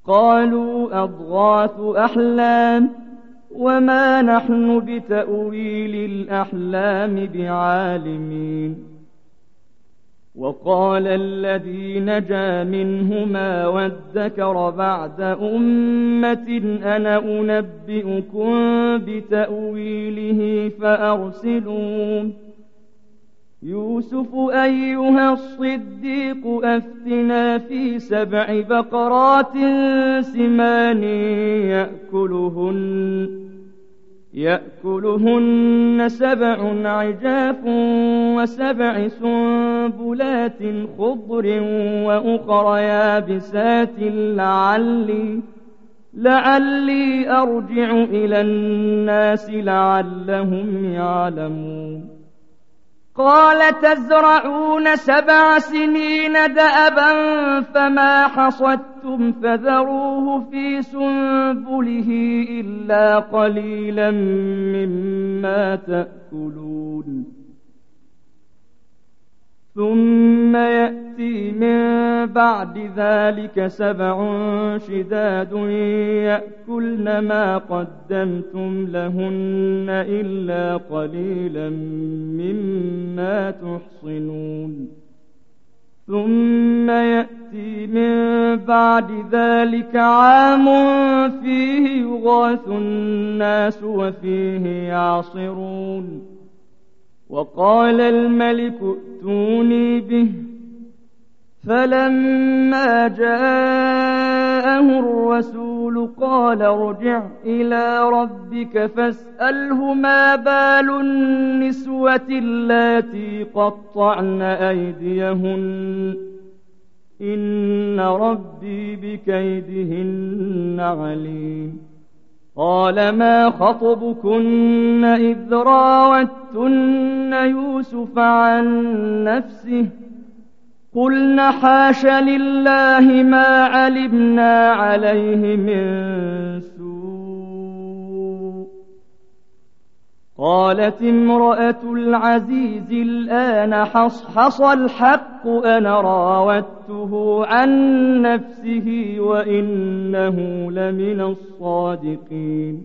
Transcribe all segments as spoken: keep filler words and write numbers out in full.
قالوا أضغاث أحلام وما نحن بتأويل الأحلام بعالمين. وقال الذي نجا منهما وادكر بعد أمة أنا أنبئكم بتأويله فأرسلون. يوسف أيها الصديق أفتنا في سبع بقرات سمان يأكلهن يأكلهن سبع عجاف وسبع سنبلات خضر وأخر يابسات لعلي لعلي أرجع إلى الناس لعلهم يعلمون. قال تزرعون سبع سنين دأبا فما حصدتم فذروه في سنبله إلا قليلا مما تأكلون. ثم يأتي من بعد ذلك سبع شداد يأكلن ما قدمتم لهن إلا قليلا مما تحصنون. ثم يأتي من بعد ذلك عام فيه يغاث الناس وفيه يعصرون. وقال الملك ائتوني به فلما جاءه الرسول قال ارجع إلى ربك فاسأله ما بال النسوة اللاتي قطعن أيديهن إن ربي بكيدهن عليم. قال ما خطبكن إذ راوتن يوسف عن نفسه قلن حاش لله ما علمنا عليه من سوء. قالت امرأة العزيز الآن حصحص الحق أنا راودته عن نفسه وإنه لمن الصادقين.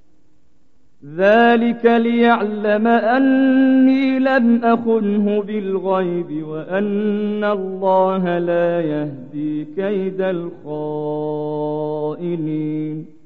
ذلك ليعلم أني لم أخنه بالغيب وأن الله لا يهدي كيد الخائنين.